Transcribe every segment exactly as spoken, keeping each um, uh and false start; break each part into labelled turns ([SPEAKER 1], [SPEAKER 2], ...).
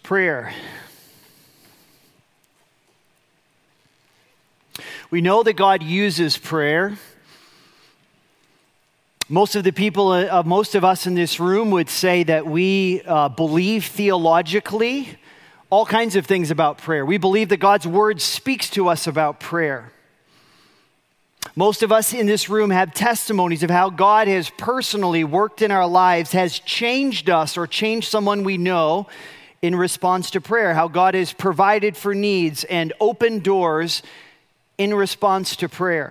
[SPEAKER 1] Prayer. We know that God uses prayer. Most of the people, uh, most of us in this room would say that we uh, believe theologically all kinds of things about prayer. We believe that God's word speaks to us about prayer. Most of us in this room have testimonies of how God has personally worked in our lives, has changed us or changed someone we know in response to prayer, how God has provided for needs and opened doors in response to prayer.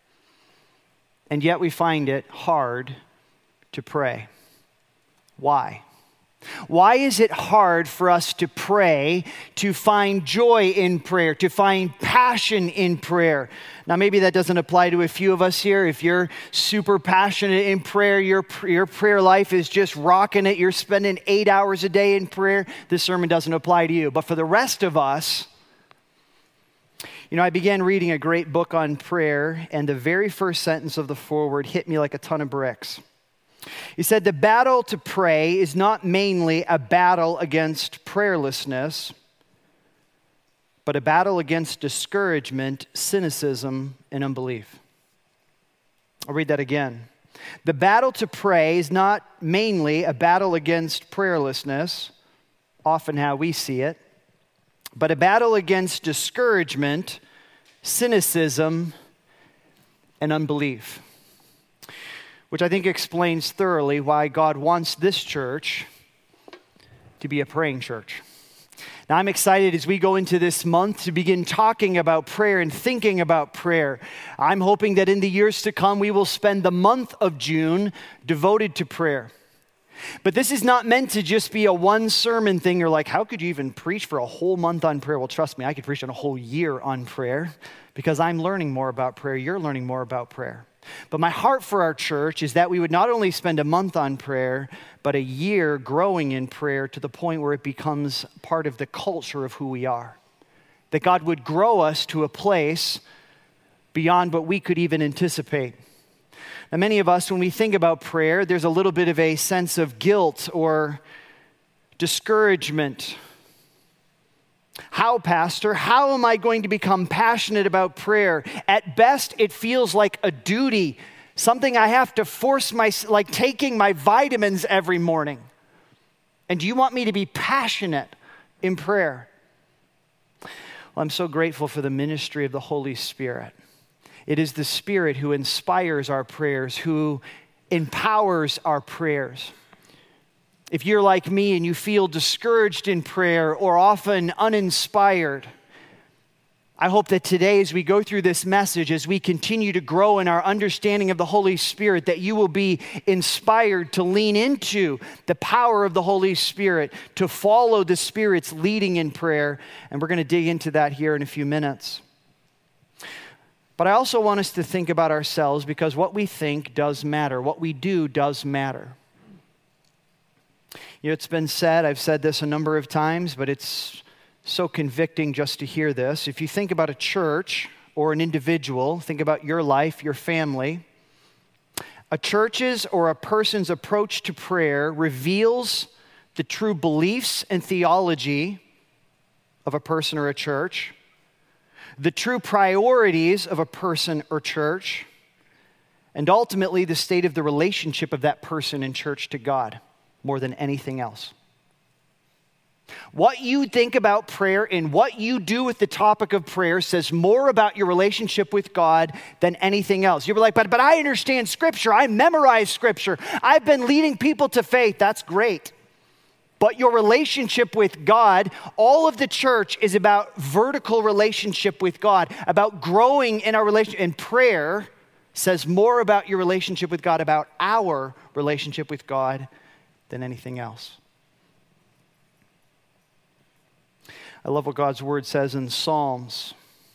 [SPEAKER 1] And yet we find it hard to pray. Why? Why is it hard for us to pray, to find joy in prayer, to find passion in prayer? Now, maybe that doesn't apply to a few of us here. If you're super passionate in prayer, your, your prayer life is just rocking it, you're spending eight hours a day in prayer, this sermon doesn't apply to you. But for the rest of us, you know, I began reading a great book on prayer, and the very first sentence of the foreword hit me like a ton of bricks. He said, the battle to pray is not mainly a battle against prayerlessness, but a battle against discouragement, cynicism, and unbelief. I'll read that again. The battle to pray is not mainly a battle against prayerlessness, often how we see it, but a battle against discouragement, cynicism, and unbelief. Which I think explains thoroughly why God wants this church to be a praying church. Now, I'm excited as we go into this month to begin talking about prayer and thinking about prayer. I'm hoping that in the years to come, we will spend the month of June devoted to prayer. But this is not meant to just be a one sermon thing. You're like, how could you even preach for a whole month on prayer? Well, trust me, I could preach on a whole year on prayer because I'm learning more about prayer. You're learning more about prayer. But my heart for our church is that we would not only spend a month on prayer, but a year growing in prayer to the point where it becomes part of the culture of who we are. That God would grow us to a place beyond what we could even anticipate. Now, many of us, when we think about prayer, there's a little bit of a sense of guilt or discouragement. How, Pastor? How am I going to become passionate about prayer? At best, it feels like a duty, something I have to force my, like taking my vitamins every morning. And do you want me to be passionate in prayer? Well, I'm so grateful for the ministry of the Holy Spirit. It is the Spirit who inspires our prayers, who empowers our prayers. If you're like me and you feel discouraged in prayer or often uninspired, I hope that today as we go through this message, as we continue to grow in our understanding of the Holy Spirit, that you will be inspired to lean into the power of the Holy Spirit, to follow the Spirit's leading in prayer. And we're going to dig into that here in a few minutes. But I also want us to think about ourselves because what we think does matter. What we do does matter. You know, it's been said, I've said this a number of times, but it's so convicting just to hear this. If you think about a church or an individual, think about your life, your family, a church's or a person's approach to prayer reveals the true beliefs and theology of a person or a church, the true priorities of a person or church, and ultimately the state of the relationship of that person and church to God more than anything else. What you think about prayer and what you do with the topic of prayer says more about your relationship with God than anything else. You're like, but, but I understand Scripture. I memorize Scripture. I've been leading people to faith. That's great. But your relationship with God, all of the church is about vertical relationship with God, about growing in our relationship. And prayer says more about your relationship with God, about our relationship with God than anything else. I love what God's word says in Psalms.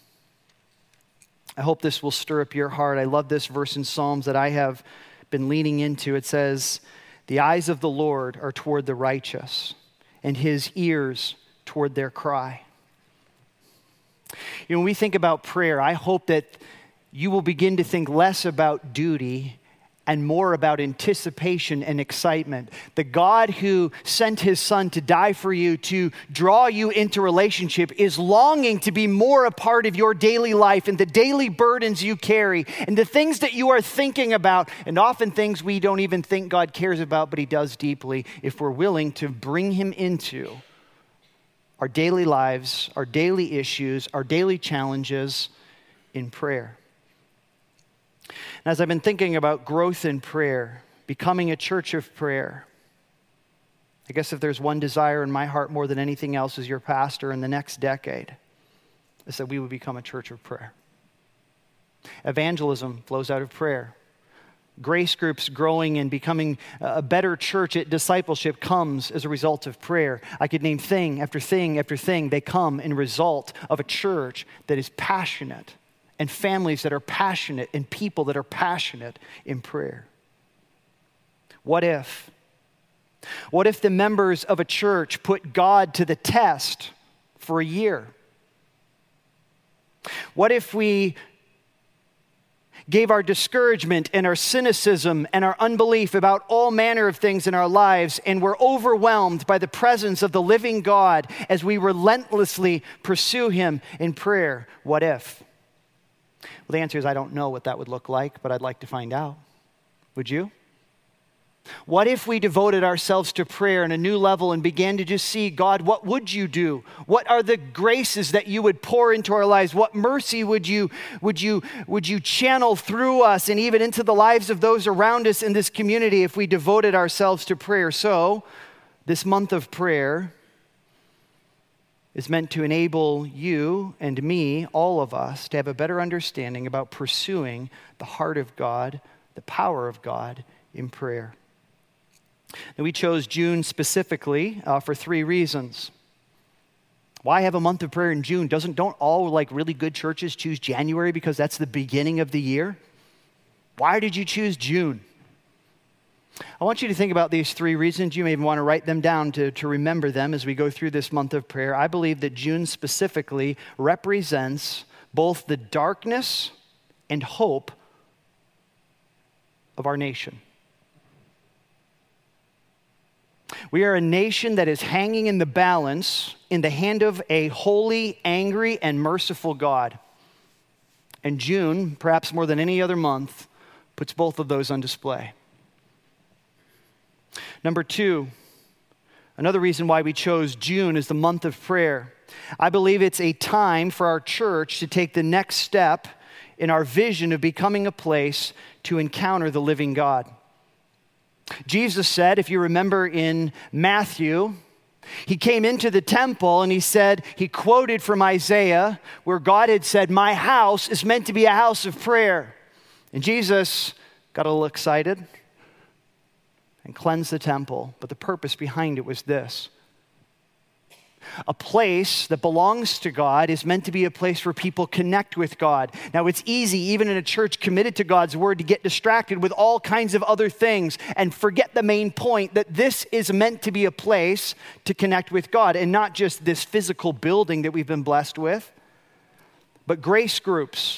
[SPEAKER 1] I hope this will stir up your heart. I love this verse in Psalms that I have been leaning into. It says, the eyes of the Lord are toward the righteous, and his ears toward their cry. You know, when we think about prayer, I hope that you will begin to think less about duty and more about anticipation and excitement. The God who sent his son to die for you, to draw you into relationship, is longing to be more a part of your daily life and the daily burdens you carry and the things that you are thinking about, and often things we don't even think God cares about, but he does deeply if we're willing to bring him into our daily lives, our daily issues, our daily challenges in prayer. And as I've been thinking about growth in prayer, becoming a church of prayer, I guess if there's one desire in my heart more than anything else as your pastor in the next decade, is that we would become a church of prayer. Evangelism flows out of prayer. Grace groups growing and becoming a better church at discipleship comes as a result of prayer. I could name thing after thing after thing. They come in result of a church that is passionate, and families that are passionate, and people that are passionate in prayer. What if? What if the members of a church put God to the test for a year? What if we gave our discouragement and our cynicism and our unbelief about all manner of things in our lives and were overwhelmed by the presence of the living God as we relentlessly pursue him in prayer? What if? Well, the answer is I don't know what that would look like, but I'd like to find out. Would you? What if we devoted ourselves to prayer on a new level and began to just see, God, what would you do? What are the graces that you would pour into our lives? What mercy would you, would you, would you channel through us and even into the lives of those around us in this community if we devoted ourselves to prayer? So, this month of prayer is meant to enable you and me, all of us, to have a better understanding about pursuing the heart of God, the power of God in prayer. And we chose June specifically uh, for three reasons. Why have a month of prayer in June? Doesn't don't all like really good churches choose January because that's the beginning of the year? Why did you choose June? I want you to think about these three reasons. You may even want to write them down to, to remember them as we go through this month of prayer. I believe that June specifically represents both the darkness and hope of our nation. We are a nation that is hanging in the balance in the hand of a holy, angry, and merciful God. And June, perhaps more than any other month, puts both of those on display. Number two, another reason why we chose June as the month of prayer. I believe it's a time for our church to take the next step in our vision of becoming a place to encounter the living God. Jesus said, if you remember in Matthew, he came into the temple and he said, he quoted from Isaiah where God had said, my house is meant to be a house of prayer. And Jesus got a little excited and cleansed the temple. But the purpose behind it was this. A place that belongs to God is meant to be a place where people connect with God. Now, it's easy, even in a church committed to God's word, to get distracted with all kinds of other things and forget the main point that this is meant to be a place to connect with God, and not just this physical building that we've been blessed with, but grace groups,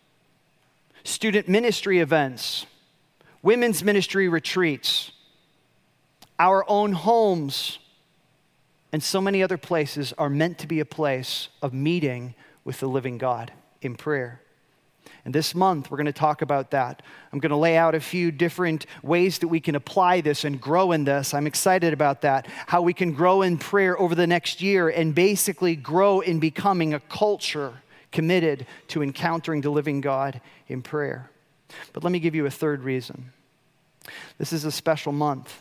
[SPEAKER 1] student ministry events, women's ministry retreats, our own homes, and so many other places are meant to be a place of meeting with the living God in prayer. And this month, we're going to talk about that. I'm going to lay out a few different ways that we can apply this and grow in this. I'm excited about that. How we can grow in prayer over the next year and basically grow in becoming a culture committed to encountering the living God in prayer. But let me give you a third reason. This is a special month.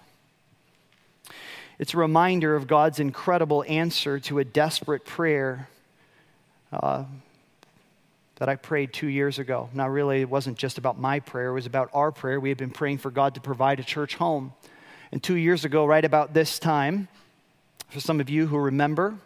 [SPEAKER 1] It's a reminder of God's incredible answer to a desperate prayer uh, that I prayed two years ago. Now, really, it wasn't just about my prayer. It was about our prayer. We had been praying for God to provide a church home. And two years ago, right about this time, for some of you who remember,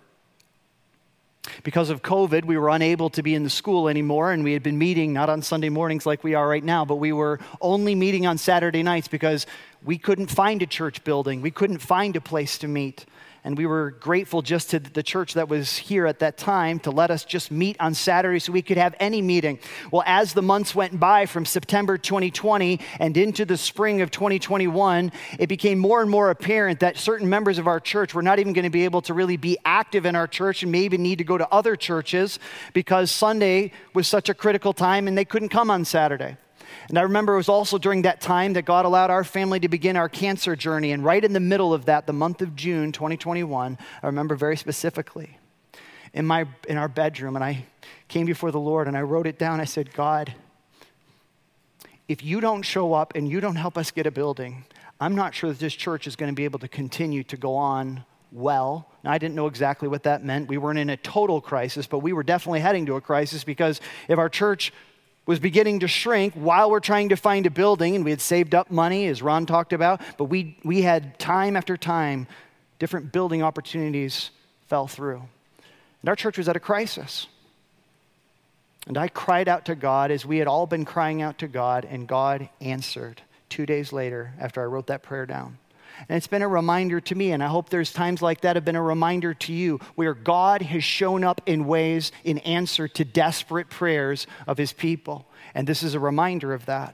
[SPEAKER 1] because of COVID, we were unable to be in the school anymore, and we had been meeting not on Sunday mornings like we are right now, but we were only meeting on Saturday nights because we couldn't find a church building. We couldn't find a place to meet. And we were grateful just to the church that was here at that time to let us just meet on Saturday so we could have any meeting. Well, as the months went by from September twenty twenty and into the spring of twenty twenty-one, it became more and more apparent that certain members of our church were not even going to be able to really be active in our church and maybe need to go to other churches because Sunday was such a critical time and they couldn't come on Saturday. And I remember it was also during that time that God allowed our family to begin our cancer journey. And right in the middle of that, the month of June twenty twenty-one, I remember very specifically, in my in our bedroom, and I came before the Lord and I wrote it down. I said, God, if you don't show up and you don't help us get a building, I'm not sure that this church is going to be able to continue to go on well. Now, I didn't know exactly what that meant. We weren't in a total crisis, but we were definitely heading to a crisis because if our church was beginning to shrink while we're trying to find a building, and we had saved up money, as Ron talked about, but we, we had time after time, different building opportunities fell through. And our church was at a crisis. And I cried out to God as we had all been crying out to God, and God answered two days later after I wrote that prayer down. And it's been a reminder to me, and I hope there's times like that have been a reminder to you, where God has shown up in ways in answer to desperate prayers of his people. And this is a reminder of that.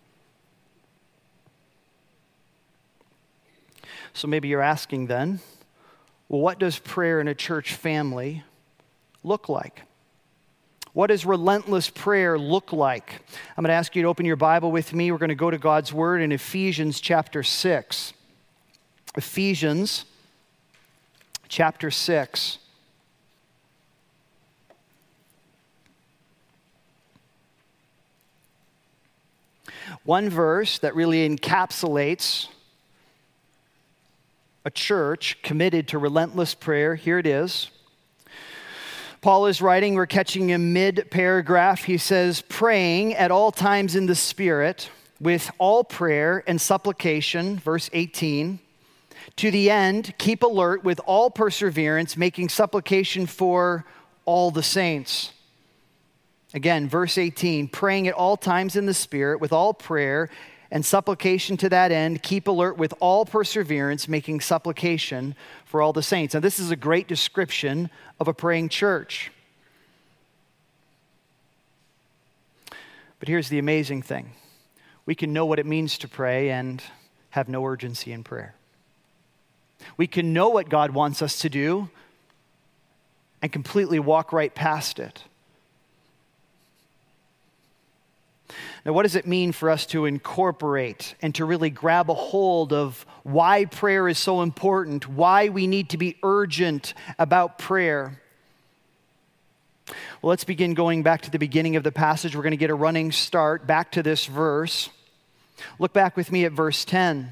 [SPEAKER 1] So maybe you're asking then, well, what does prayer in a church family look like? What does relentless prayer look like? I'm going to ask you to open your Bible with me. We're going to go to God's Word in Ephesians chapter six. Ephesians chapter six. One verse that really encapsulates a church committed to relentless prayer. Here it is. Paul is writing, we're catching him mid-paragraph. He says, praying at all times in the Spirit with all prayer and supplication, verse eighteen. To the end, keep alert with all perseverance, making supplication for all the saints. Again, verse eighteen, praying at all times in the Spirit with all prayer and supplication to that end, keep alert with all perseverance, making supplication for all the saints. Now, this is a great description of a praying church. But here's the amazing thing. We can know what it means to pray and have no urgency in prayer. We can know what God wants us to do and completely walk right past it. Now, what does it mean for us to incorporate and to really grab a hold of why prayer is so important, why we need to be urgent about prayer? Well, let's begin going back to the beginning of the passage. We're going to get a running start back to this verse. Look back with me at verse ten.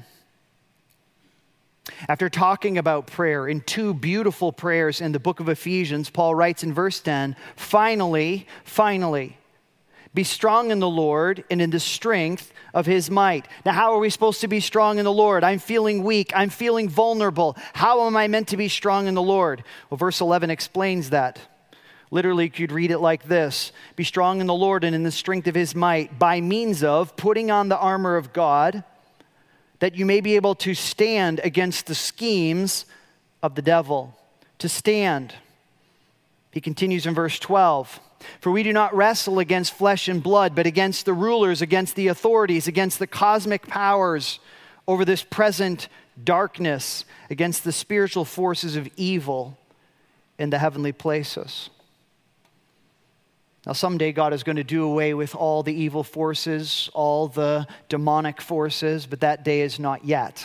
[SPEAKER 1] After talking about prayer in two beautiful prayers in the book of Ephesians, Paul writes in verse ten, finally, finally, be strong in the Lord and in the strength of his might. Now, how are we supposed to be strong in the Lord? I'm feeling weak. I'm feeling vulnerable. How am I meant to be strong in the Lord? Well, verse eleven explains that. Literally, you could read it like this. Be strong in the Lord and in the strength of his might by means of putting on the armor of God, that you may be able to stand against the schemes of the devil. To stand. He continues in verse twelve. For we do not wrestle against flesh and blood, but against the rulers, against the authorities, against the cosmic powers over this present darkness, against the spiritual forces of evil in the heavenly places. Now, someday God is going to do away with all the evil forces, all the demonic forces, but that day is not yet.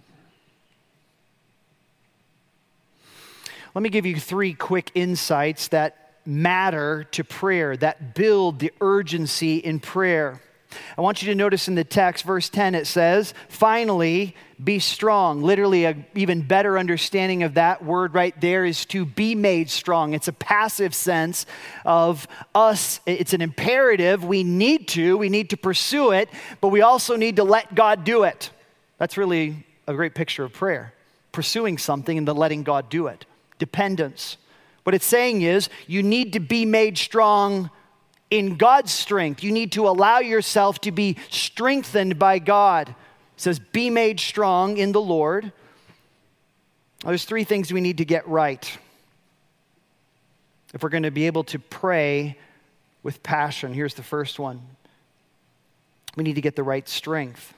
[SPEAKER 1] Let me give you three quick insights that matter to prayer, that build the urgency in prayer. I want you to notice in the text, verse ten, it says, finally, be strong. Literally, an even better understanding of that word right there is to be made strong. It's a passive sense of us. It's an imperative. We need to. We need to pursue it, but we also need to let God do it. That's really a great picture of prayer. Pursuing something and then letting God do it. Dependence. What it's saying is you need to be made strong in God's strength. You need to allow yourself to be strengthened by God. It says, be made strong in the Lord. There's three things we need to get right if we're going to be able to pray with passion. Here's the first one. We need to get the right strength.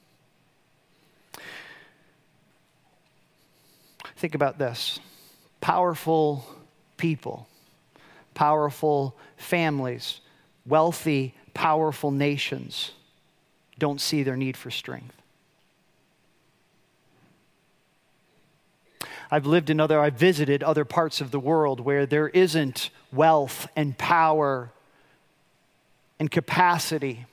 [SPEAKER 1] Think about this. Powerful people, powerful families, wealthy, powerful nations don't see their need for strength. I've lived in other, I've visited other parts of the world where there isn't wealth and power and capacity.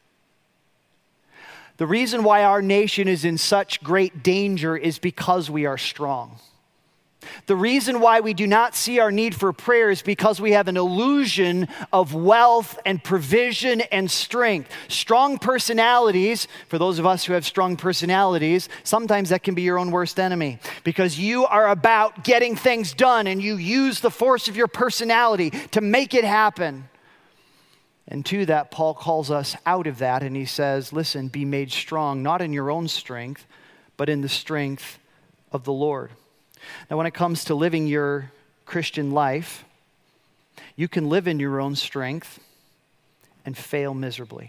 [SPEAKER 1] The reason why our nation is in such great danger is because we are strong. The reason why we do not see our need for prayer is because we have an illusion of wealth and provision and strength. Strong personalities, for those of us who have strong personalities, sometimes that can be your own worst enemy because you are about getting things done and you use the force of your personality to make it happen. And to that, Paul calls us out of that and he says, listen, be made strong, not in your own strength, but in the strength of the Lord. Now, when it comes to living your Christian life, you can live in your own strength and fail miserably.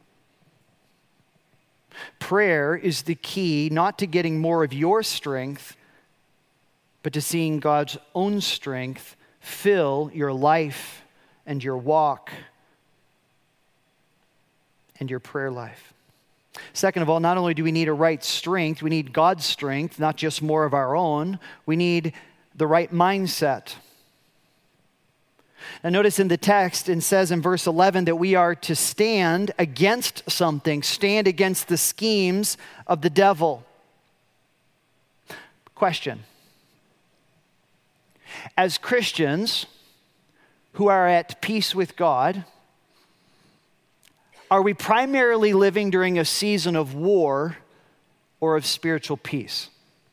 [SPEAKER 1] Prayer is the key not to getting more of your strength, but to seeing God's own strength fill your life and your walk and your prayer life. Second of all, not only do we need a right strength, we need God's strength, not just more of our own. We need the right mindset. Now notice in the text, it says in verse eleven that we are to stand against something, stand against the schemes of the devil. Question. As Christians who are at peace with God, are we primarily living during a season of war or of spiritual peace?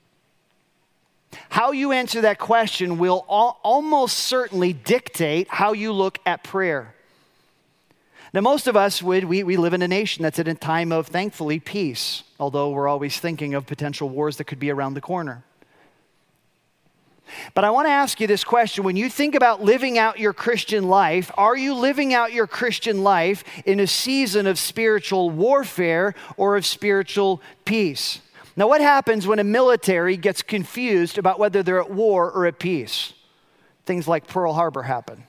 [SPEAKER 1] How you answer that question will al- almost certainly dictate how you look at prayer. Now, most of us would, we, we live in a nation that's at a time of, thankfully, peace, although we're always thinking of potential wars that could be around the corner. But I want to ask you this question. When you think about living out your Christian life, are you living out your Christian life in a season of spiritual warfare or of spiritual peace? Now, what happens when a military gets confused about whether they're at war or at peace? Things like Pearl Harbor happen.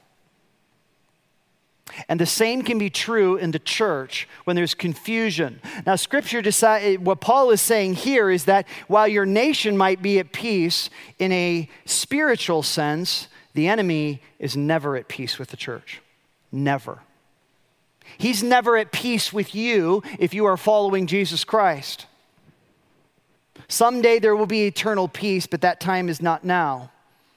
[SPEAKER 1] And the same can be true in the church when there's confusion. Now, Scripture decide, what Paul is saying here is that while your nation might be at peace in a spiritual sense, the enemy is never at peace with the church. Never. He's never at peace with you if you are following Jesus Christ. Someday there will be eternal peace, but that time is not now.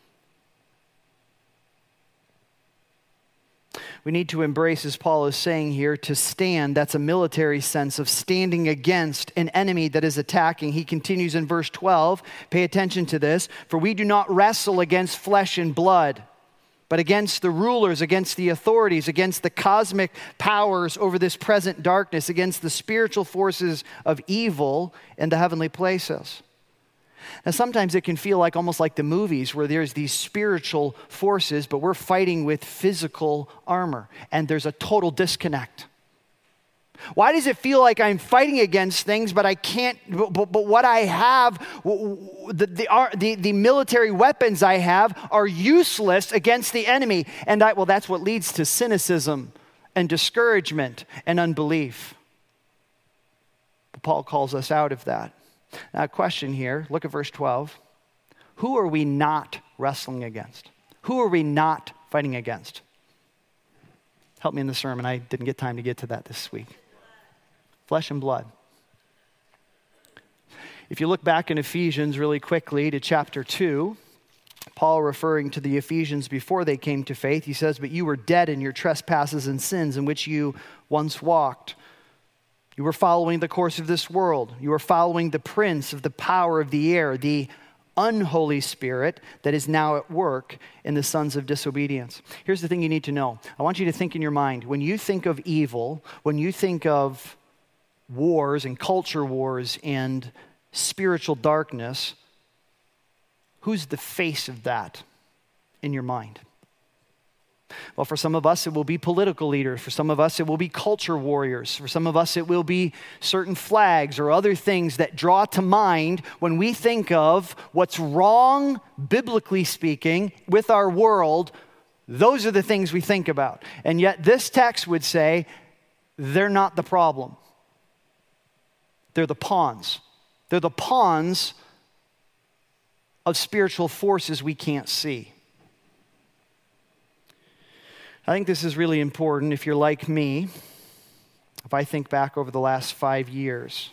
[SPEAKER 1] We need to embrace, as Paul is saying here, to stand. That's a military sense of standing against an enemy that is attacking. He continues in verse twelve. Pay attention to this. For we do not wrestle against flesh and blood, but against the rulers, against the authorities, against the cosmic powers over this present darkness, against the spiritual forces of evil in the heavenly places. Now, sometimes it can feel like almost like the movies where there's these spiritual forces, but we're fighting with physical armor, and there's a total disconnect. Why does it feel like I'm fighting against things, but I can't, but, but, but what I have, the, the, the, the military weapons I have are useless against the enemy? And I, well, that's what leads to cynicism and discouragement and unbelief. But Paul calls us out of that. Now, a question here, look at verse twelve. Who are we not wrestling against? Who are we not fighting against? Help me in the sermon. I didn't get time to get to that this week. Flesh and blood. If you look back in Ephesians really quickly to chapter two, Paul referring to the Ephesians before they came to faith, he says, but you were dead in your trespasses and sins in which you once walked. You were following the course of this world. You were following the prince of the power of the air, the unholy spirit that is now at work in the sons of disobedience. Here's the thing you need to know. I want you to think in your mind, when you think of evil, when you think of wars and culture wars and spiritual darkness, Who's the face of that in your mind? Well, for some of us, it will be political leaders. For some of us, it will be culture warriors. For some of us, it will be certain flags or other things that draw to mind when we think of what's wrong, biblically speaking, with our world. Those are the things we think about. And yet this text would say they're not the problem. They're the pawns. They're the pawns of spiritual forces we can't see. I think this is really important if you're like me. If I think back over the last five years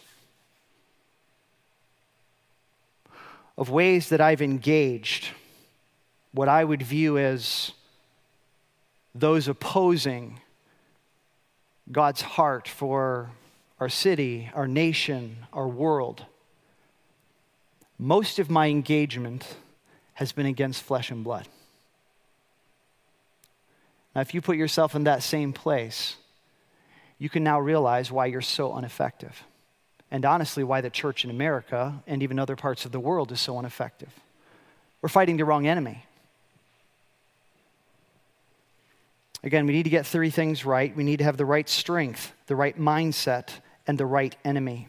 [SPEAKER 1] of ways that I've engaged what I would view as those opposing God's heart for our city, our nation, our world, most of my engagement has been against flesh and blood. Now, if you put yourself in that same place, you can now realize why you're so ineffective. And honestly, why the church in America and even other parts of the world is so ineffective. We're fighting the wrong enemy. Again, we need to get three things right. We need to have the right strength, the right mindset, and the right enemy.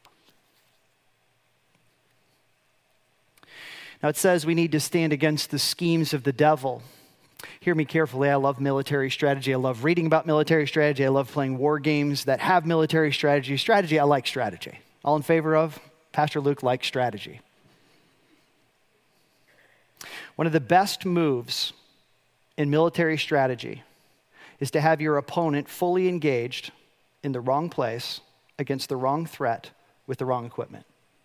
[SPEAKER 1] Now, it says we need to stand against the schemes of the devil. Hear me carefully. I love military strategy. I love reading about military strategy. I love playing war games that have military strategy. Strategy, I like strategy. All in favor of? Pastor Luke likes strategy. One of the best moves in military strategy is to have your opponent fully engaged in the wrong place against the wrong threat with the wrong equipment.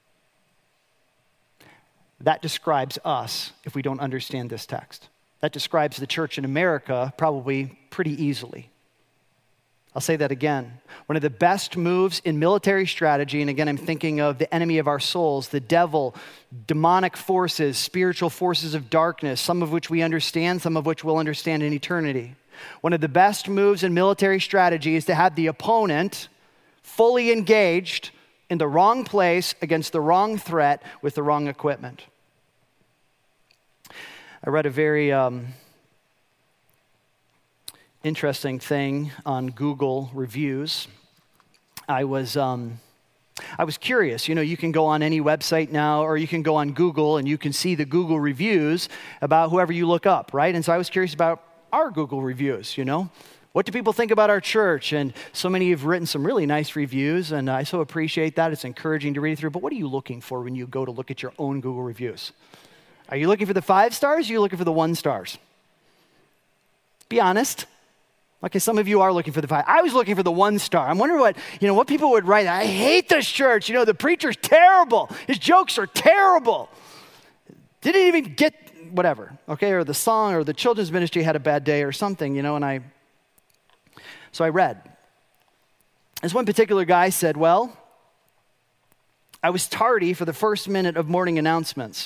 [SPEAKER 1] That describes us if we don't understand this text. That describes the church in America probably pretty easily. I'll say that again. One of the best moves in military strategy, and again, I'm thinking of the enemy of our souls, the devil, demonic forces, spiritual forces of darkness, some of which we understand, some of which we'll understand in eternity. One of the best moves in military strategy is to have the opponent fully engaged in the wrong place against the wrong threat with the wrong equipment. I read a very um, interesting thing on Google reviews. I was um, I was curious. You know, you can go on any website now, or you can go on Google and you can see the Google reviews about whoever you look up, right? And so I was curious about our Google reviews, you know. What do people think about our church? And so many have written some really nice reviews, and I so appreciate that. It's encouraging to read through. But what are you looking for when you go to look at your own Google reviews? Are you looking for the five stars, or are you looking for the one stars? Be honest. Okay, some of you are looking for the five. I was looking for the one star. I'm wondering what, you know, what people would write. I hate this church. You know, the preacher's terrible. His jokes are terrible. Didn't even get whatever, okay? Or the song or the children's ministry had a bad day or something, you know, and I, so I read. This one particular guy said, well, I was tardy for the first minute of morning announcements.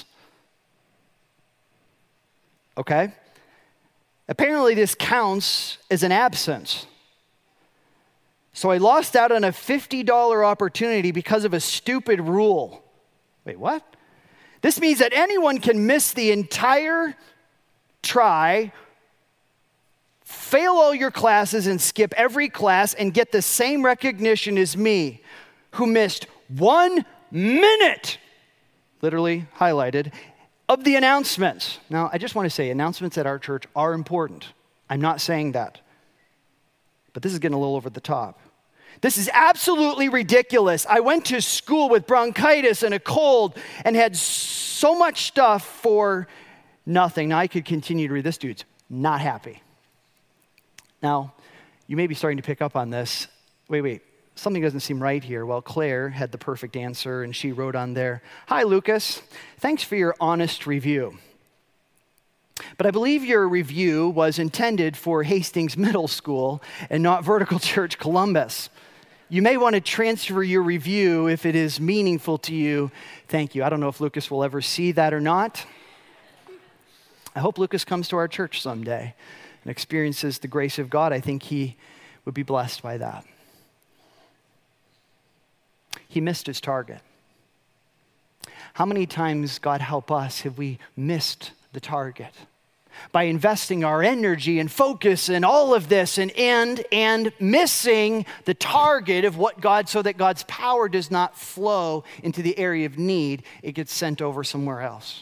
[SPEAKER 1] Okay? Apparently this counts as an absence. So I lost out on a fifty dollars opportunity because of a stupid rule. Wait, what? This means that anyone can miss the entire try, fail all your classes and skip every class and get the same recognition as me, who missed one minute, literally highlighted, of the announcements. Now, I just want to say announcements at our church are important. I'm not saying that. But this is getting a little over the top. This is absolutely ridiculous. I went to school with bronchitis and a cold and had so much stuff for nothing. Now, I could continue to read. This dude's not happy. Now, you may be starting to pick up on this. Wait, wait. Something doesn't seem right here. Well, Claire had the perfect answer, and she wrote on there, "Hi, Lucas. Thanks for your honest review. But I believe your review was intended for Hastings Middle School and not Vertical Church Columbus. You may want to transfer your review if it is meaningful to you. Thank you." I don't know if Lucas will ever see that or not. I hope Lucas comes to our church someday and experiences the grace of God. I think he would be blessed by that. He missed his target. How many times, God help us, have we missed the target by investing our energy and focus and all of this and and and missing the target of what God, so that God's power does not flow into the area of need, it gets sent over somewhere else.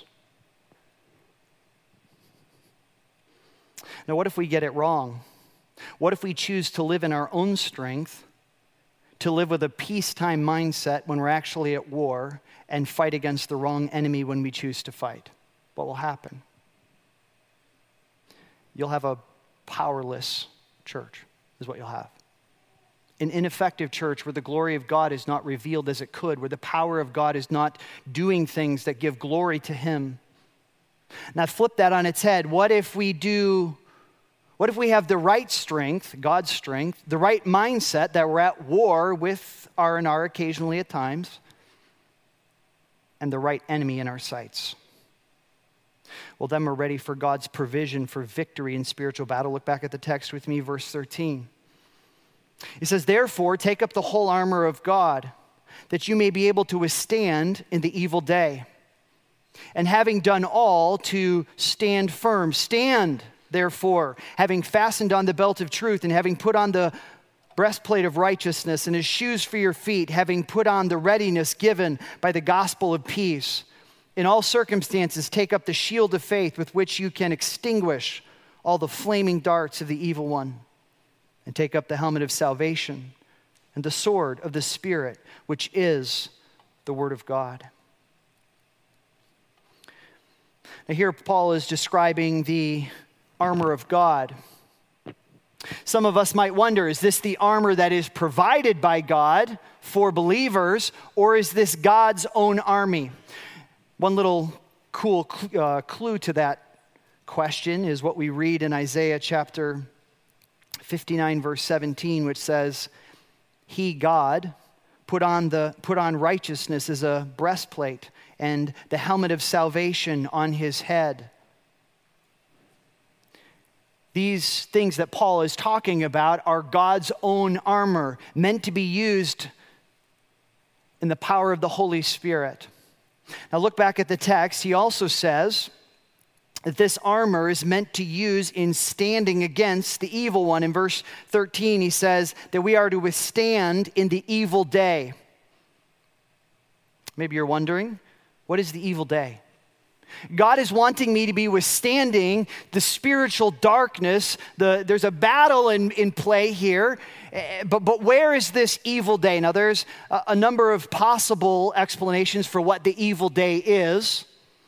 [SPEAKER 1] Now, what if we get it wrong? What if we choose to live in our own strength, to live with a peacetime mindset when we're actually at war, and fight against the wrong enemy when we choose to fight? What will happen? You'll have a powerless church, is what you'll have. An ineffective church where the glory of God is not revealed as it could, where the power of God is not doing things that give glory to Him. Now flip that on its head. What if we do, what if we have the right strength, God's strength, the right mindset that we're at war with R and R occasionally at times, and the right enemy in our sights? Well, then we're ready for God's provision for victory in spiritual battle. Look back at the text with me, verse thirteen. It says, therefore, take up the whole armor of God, that you may be able to withstand in the evil day. And having done all, to stand firm. Stand, therefore, having fastened on the belt of truth, and having put on the breastplate of righteousness, and his shoes for your feet, having put on the readiness given by the gospel of peace. In all circumstances, take up the shield of faith with which you can extinguish all the flaming darts of the evil one. And take up the helmet of salvation and the sword of the Spirit, which is the Word of God. Now here Paul is describing the armor of God. Some of us might wonder, is this the armor that is provided by God for believers, or is this God's own army? One little cool uh, clue to that question is what we read in Isaiah chapter fifty-nine, verse seventeen, which says, He, God, put on the put on righteousness as a breastplate, and the helmet of salvation on his head. These things that Paul is talking about are God's own armor, meant to be used in the power of the Holy Spirit. Now look back at the text. He also says that this armor is meant to use in standing against the evil one. In verse thirteen, he says that we are to withstand in the evil day. Maybe you're wondering, what is the evil day? God is wanting me to be withstanding the spiritual darkness. The, there's a battle in, in play here. But, but where is this evil day? Now, there's a, a number of possible explanations for what the evil day is.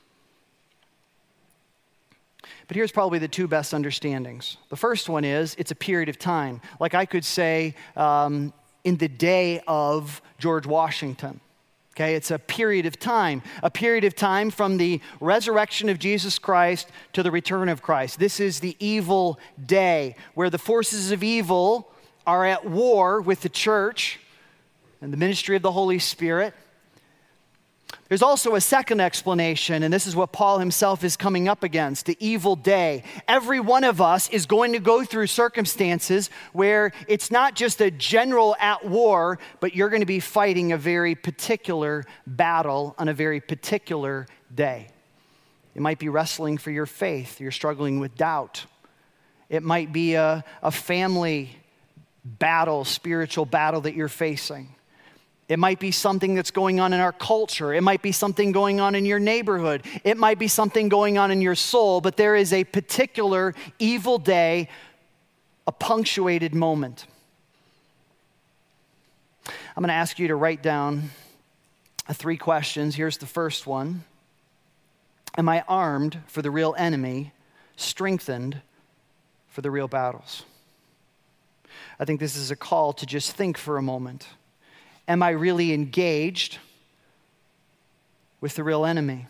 [SPEAKER 1] But here's probably the two best understandings. The first one is it's a period of time. Like I could say um, in the day of George Washington. Okay, it's a period of time, a period of time from the resurrection of Jesus Christ to the return of Christ. This is the evil day where the forces of evil are at war with the church and the ministry of the Holy Spirit. There's also a second explanation, and this is what Paul himself is coming up against, the evil day. Every one of us is going to go through circumstances where it's not just a general at war, but you're going to be fighting a very particular battle on a very particular day. It might be wrestling for your faith. You're struggling with doubt. It might be a, a family battle, spiritual battle that you're facing. It might be something that's going on in our culture. It might be something going on in your neighborhood. It might be something going on in your soul, but there is a particular evil day, a punctuated moment. I'm going to ask you to write down three questions. Here's the first one. Am I armed for the real enemy, strengthened for the real battles? I think this is a call to just think for a moment. Am I really engaged with the real enemy?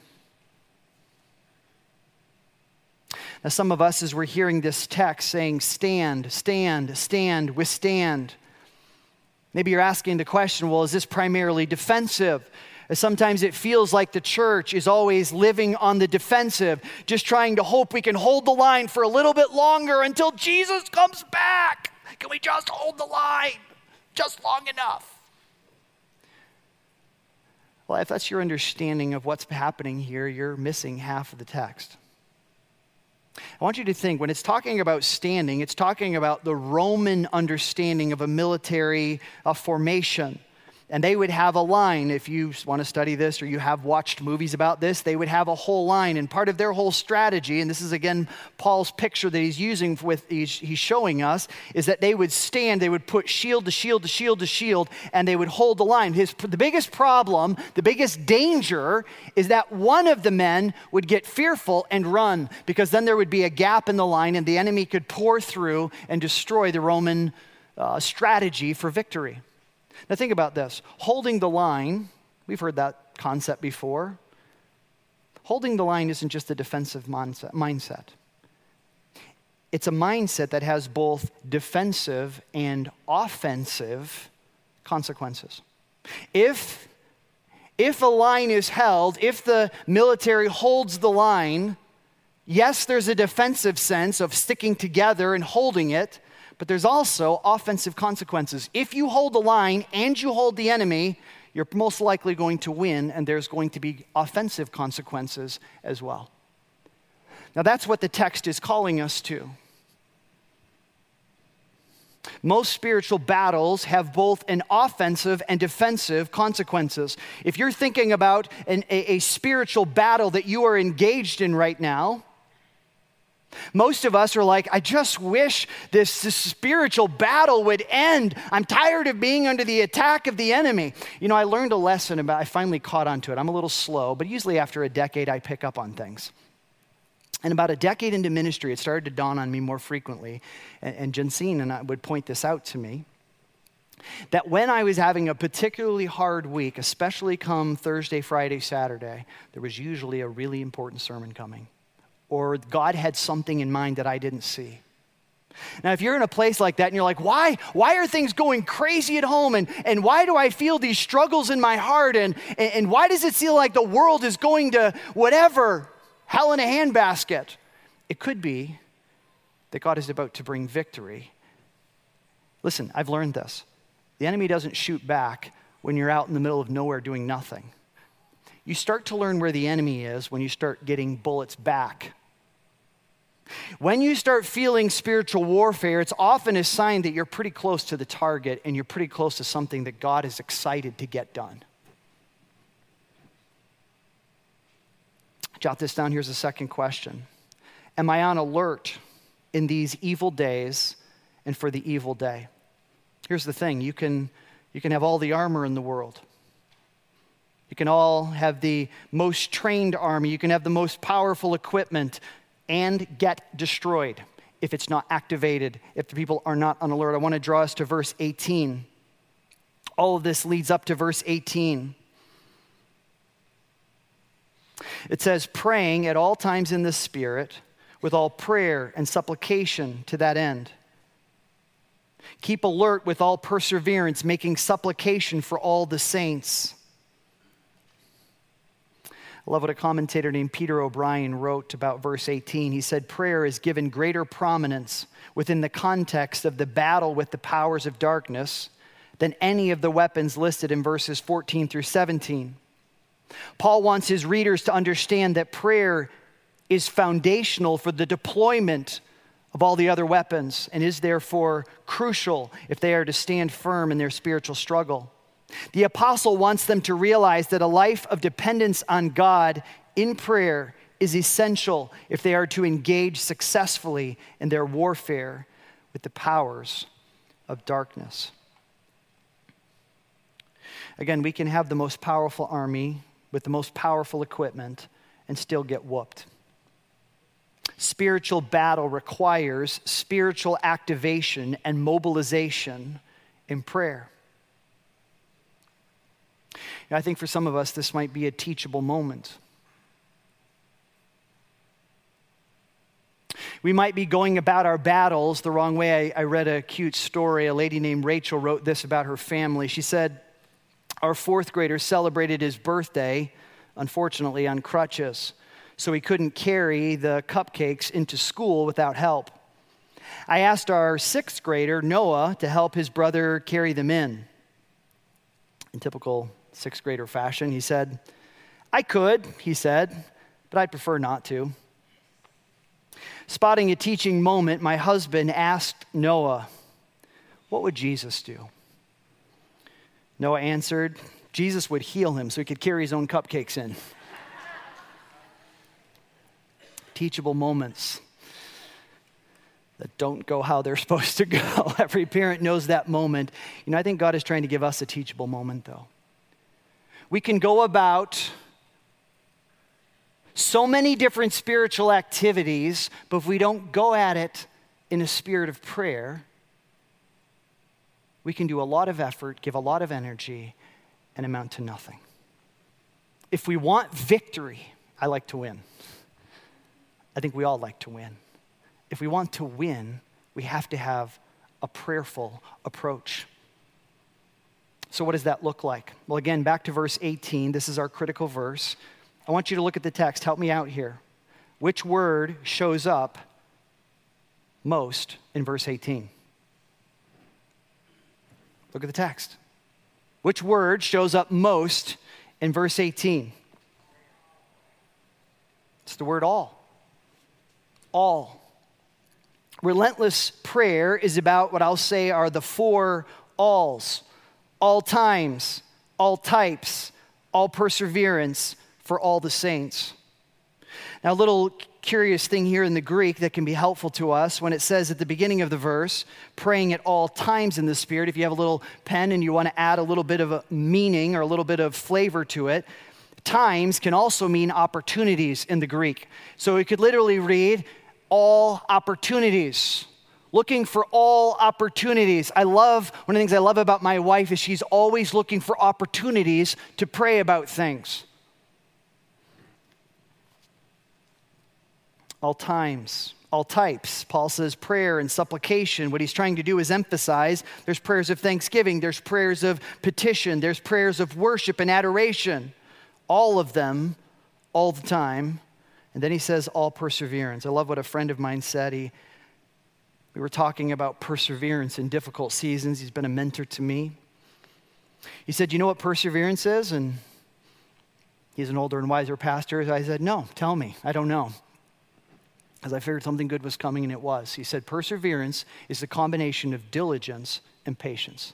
[SPEAKER 1] Now, some of us, as we're hearing this text saying, stand, stand, stand, withstand, maybe you're asking the question, well, is this primarily defensive? Sometimes it feels like the church is always living on the defensive, just trying to hope we can hold the line for a little bit longer until Jesus comes back. Can we just hold the line just long enough? Well, if that's your understanding of what's happening here, you're missing half of the text. I want you to think, when it's talking about standing, it's talking about the Roman understanding of a military uh, formation. And they would have a line. If you want to study this or you have watched movies about this, they would have a whole line. And part of their whole strategy, and this is again Paul's picture that he's using with, he's, he's showing us, is that they would stand, they would put shield to shield to shield to shield, and they would hold the line. His, the biggest problem, the biggest danger is that one of the men would get fearful and run, because then there would be a gap in the line and the enemy could pour through and destroy the Roman uh, strategy for victory. Now think about this. Holding the line, we've heard that concept before. Holding the line isn't just a defensive mindset. It's a mindset that has both defensive and offensive consequences. If, if a line is held, if the military holds the line, yes, there's a defensive sense of sticking together and holding it, but there's also offensive consequences. If you hold the line and you hold the enemy, you're most likely going to win, and there's going to be offensive consequences as well. Now that's what the text is calling us to. Most spiritual battles have both an offensive and defensive consequences. If you're thinking about an, a, a spiritual battle that you are engaged in right now, most of us are like, I just wish this, this spiritual battle would end. I'm tired of being under the attack of the enemy. You know, I learned a lesson about, I finally caught on to it. I'm a little slow, but usually after a decade, I pick up on things. And about a decade into ministry, it started to dawn on me more frequently. And, and Jensine and I would point this out to me, that when I was having a particularly hard week, especially come Thursday, Friday, Saturday, there was usually a really important sermon coming. Or God had something in mind that I didn't see. Now, if you're in a place like that and you're like, why, why are things going crazy at home? And, and why do I feel these struggles in my heart? And, and, and why does it feel like the world is going to whatever, hell in a handbasket? It could be that God is about to bring victory. Listen, I've learned this. The enemy doesn't shoot back when you're out in the middle of nowhere doing nothing. You start to learn where the enemy is when you start getting bullets back. When you start feeling spiritual warfare, it's often a sign that you're pretty close to the target and you're pretty close to something that God is excited to get done. Jot this down. Here's a second question. Am I on alert in these evil days and for the evil day? Here's the thing. You can, you can have all the armor in the world. You can all have the most trained army. You can have the most powerful equipment and get destroyed if it's not activated, if the people are not on alert. I want to draw us to verse eighteen. All of this leads up to verse eighteen. It says, praying at all times in the Spirit with all prayer and supplication to that end. Keep alert with all perseverance, making supplication for all the saints. I love what a commentator named Peter O'Brien wrote about verse eighteen. He said, prayer is given greater prominence within the context of the battle with the powers of darkness than any of the weapons listed in verses fourteen through seventeen. Paul wants his readers to understand that prayer is foundational for the deployment of all the other weapons and is therefore crucial if they are to stand firm in their spiritual struggle. The apostle wants them to realize that a life of dependence on God in prayer is essential if they are to engage successfully in their warfare with the powers of darkness. Again, we can have the most powerful army with the most powerful equipment and still get whooped. Spiritual battle requires spiritual activation and mobilization in prayer. I think for some of us, this might be a teachable moment. We might be going about our battles the wrong way. I, I read a cute story. A lady named Rachel wrote this about her family. She said, our fourth grader celebrated his birthday, unfortunately, on crutches, so he couldn't carry the cupcakes into school without help. I asked our sixth grader, Noah, to help his brother carry them in. In typical sixth grader fashion. He said, I could, he said, but I'd prefer not to. Spotting a teaching moment, my husband asked Noah, what would Jesus do? Noah answered, Jesus would heal him so he could carry his own cupcakes in. Teachable moments that don't go how they're supposed to go. Every parent knows that moment. You know, I think God is trying to give us a teachable moment, though. We can go about so many different spiritual activities, but if we don't go at it in a spirit of prayer, we can do a lot of effort, give a lot of energy, and amount to nothing. If we want victory, I like to win. I think we all like to win. If we want to win, we have to have a prayerful approach. So what does that look like? Well, again, back to verse eighteen. This is our critical verse. I want you to look at the text. Help me out here. Which word shows up most in verse eighteen? Look at the text. Which word shows up most in verse eighteen? It's the word all. All. Relentless prayer is about what I'll say are the four alls. All times, all types, all perseverance for all the saints. Now, a little curious thing here in the Greek that can be helpful to us when it says at the beginning of the verse, praying at all times in the Spirit. If you have a little pen and you want to add a little bit of a meaning or a little bit of flavor to it, times can also mean opportunities in the Greek. So we could literally read all opportunities. Looking for all opportunities. I love, one of the things I love about my wife is she's always looking for opportunities to pray about things. All times, all types. Paul says prayer and supplication. What he's trying to do is emphasize there's prayers of thanksgiving, there's prayers of petition, there's prayers of worship and adoration. All of them, all the time. And then he says all perseverance. I love what a friend of mine said. He, we were talking about perseverance in difficult seasons. He's been a mentor to me. He said, you know what perseverance is? And he's an older and wiser pastor. I said, no, tell me. I don't know. Because I figured something good was coming, and it was. He said, perseverance is the combination of diligence and patience.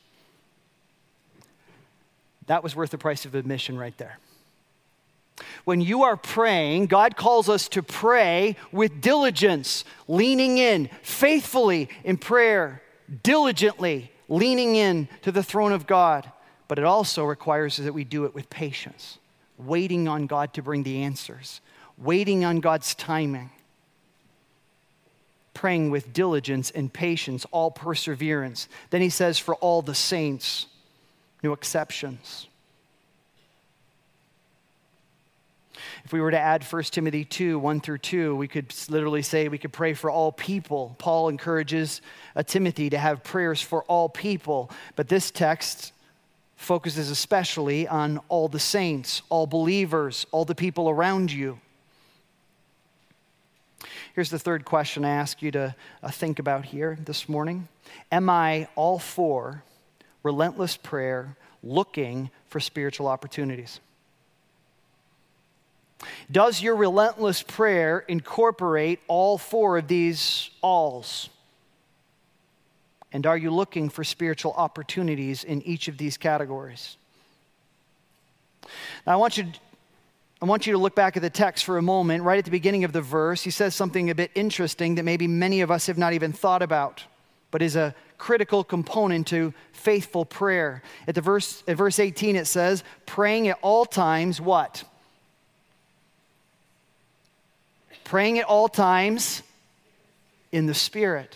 [SPEAKER 1] That was worth the price of admission right there. When you are praying, God calls us to pray with diligence, leaning in faithfully in prayer, diligently leaning in to the throne of God. But it also requires that we do it with patience, waiting on God to bring the answers, waiting on God's timing. Praying with diligence and patience, all perseverance. Then he says, for all the saints, no exceptions. If we were to add First Timothy two, one through two, we could literally say we could pray for all people. Paul encourages uh, Timothy to have prayers for all people, but this text focuses especially on all the saints, all believers, all the people around you. Here's the third question I ask you to uh, think about here this morning. Am I all for relentless prayer, looking for spiritual opportunities? Does your relentless prayer incorporate all four of these alls? And are you looking for spiritual opportunities in each of these categories? Now, I want you to I want you to look back at the text for a moment. Right at the beginning of the verse, he says something a bit interesting that maybe many of us have not even thought about, but is a critical component to faithful prayer. At the verse, at verse eighteen, it says, praying at all times, what? Praying at all times in the Spirit.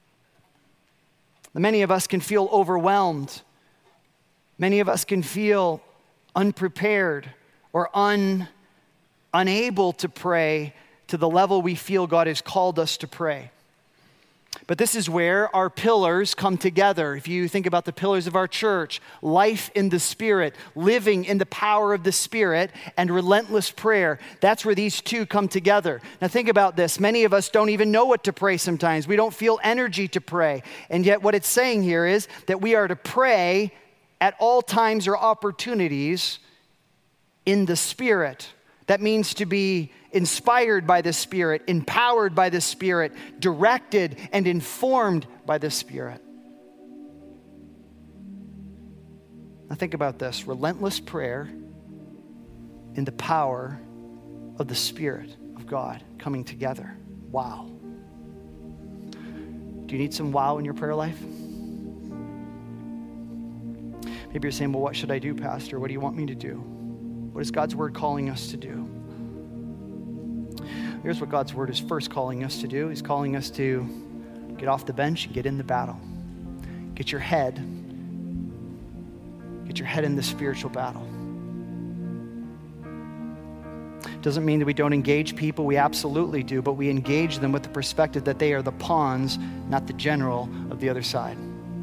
[SPEAKER 1] Many of us can feel overwhelmed. Many of us can feel unprepared or un, unable to pray to the level we feel God has called us to pray. But this is where our pillars come together. If you think about the pillars of our church, life in the Spirit, living in the power of the Spirit, and relentless prayer, that's where these two come together. Now think about this. Many of us don't even know what to pray sometimes. We don't feel energy to pray. And yet what it's saying here is that we are to pray at all times or opportunities in the Spirit. That means to be inspired by the Spirit, empowered by the Spirit, directed and informed by the Spirit. Now think about this. Relentless prayer in the power of the Spirit of God coming together. Wow. Do you need some wow in your prayer life? Maybe you're saying, well, what should I do, Pastor? What do you want me to do? What is God's word calling us to do? Here's what God's word is first calling us to do. He's calling us to get off the bench and get in the battle. Get your head, get your head in the spiritual battle. Doesn't mean that we don't engage people. We absolutely do, but we engage them with the perspective that they are the pawns, not the general of the other side.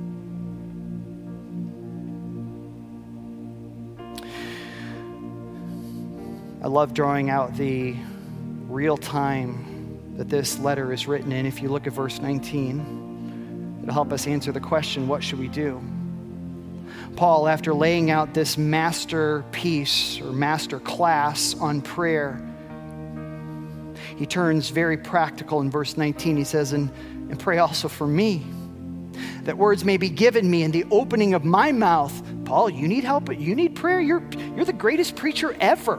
[SPEAKER 1] I love drawing out the real time that this letter is written in. If you look at verse nineteen, it'll help us answer the question, what should we do? Paul, after laying out this masterpiece or master class on prayer, he turns very practical in verse nineteen. He says, and, and pray also for me, that words may be given me in the opening of my mouth. Paul, you need help? You need prayer? You're, you're the greatest preacher ever.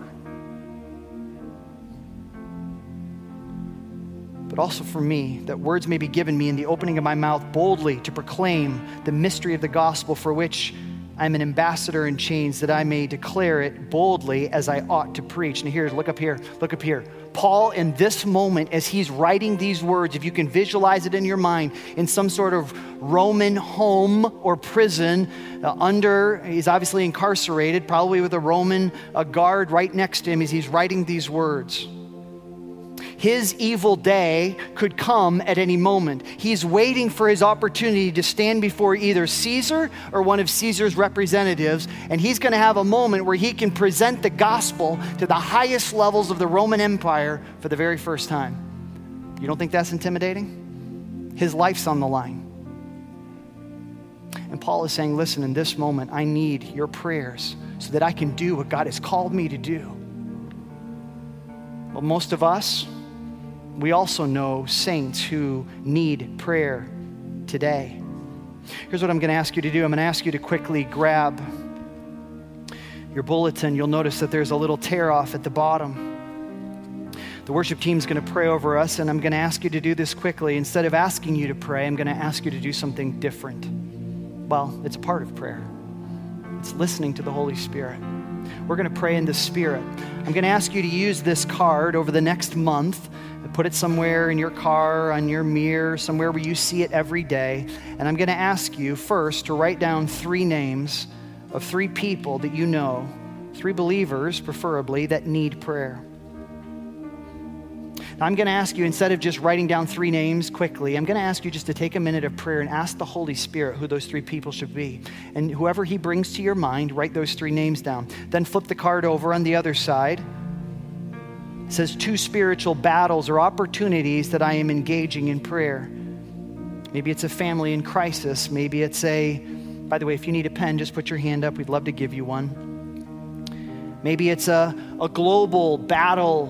[SPEAKER 1] But also for me, that words may be given me in the opening of my mouth boldly to proclaim the mystery of the gospel, for which I'm an ambassador in chains, that I may declare it boldly as I ought to preach. And here, look up here, look up here. Paul, in this moment, as he's writing these words, if you can visualize it in your mind, in some sort of Roman home or prison, uh, under, he's obviously incarcerated, probably with a Roman uh, guard right next to him as he's writing these words. His evil day could come at any moment. He's waiting for his opportunity to stand before either Caesar or one of Caesar's representatives, and he's going to have a moment where he can present the gospel to the highest levels of the Roman Empire for the very first time. You don't think that's intimidating? His life's on the line. And Paul is saying, listen, in this moment, I need your prayers so that I can do what God has called me to do. Well, most of us, we also know saints who need prayer today. Here's what I'm going to ask you to do. I'm going to ask you to quickly grab your bulletin. You'll notice that there's a little tear off at the bottom. The worship team's going to pray over us, and I'm going to ask you to do this quickly. Instead of asking you to pray, I'm going to ask you to do something different. Well, it's a part of prayer. It's listening to the Holy Spirit. We're going to pray in the Spirit. I'm going to ask you to use this card over the next month. Put it somewhere in your car, on your mirror, somewhere where you see it every day. And I'm going to ask you first to write down three names of three people that you know, three believers preferably, that need prayer. Now, I'm going to ask you, instead of just writing down three names quickly, I'm going to ask you just to take a minute of prayer and ask the Holy Spirit who those three people should be. And whoever he brings to your mind, write those three names down. Then flip the card over on the other side. It says two spiritual battles or opportunities that I am engaging in prayer. Maybe it's a family in crisis. Maybe it's a, by the way, if you need a pen, just put your hand up. We'd love to give you one. Maybe it's a, a global battle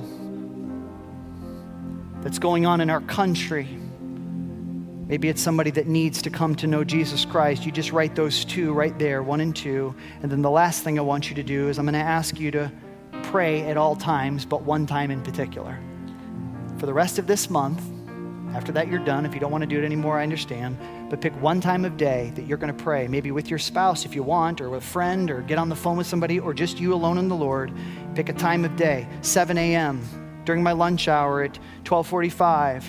[SPEAKER 1] that's going on in our country. Maybe it's somebody that needs to come to know Jesus Christ. You just write those two right there, one and two. And then the last thing I want you to do is I'm going to ask you to pray at all times, but one time in particular. For the rest of this month, after that you're done. If you don't want to do it anymore, I understand. But pick one time of day that you're going to pray, maybe with your spouse if you want, or with a friend, or get on the phone with somebody, or just you alone in the Lord. Pick a time of day, seven a.m., during my lunch hour at twelve forty-five,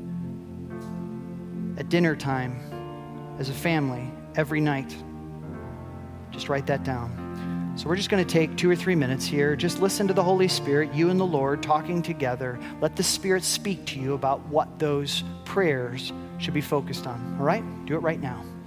[SPEAKER 1] at dinner time, as a family, every night. Just write that down. So we're just going to take two or three minutes here. Just listen to the Holy Spirit, you and the Lord talking together. Let the Spirit speak to you about what those prayers should be focused on. All right? Do it right now.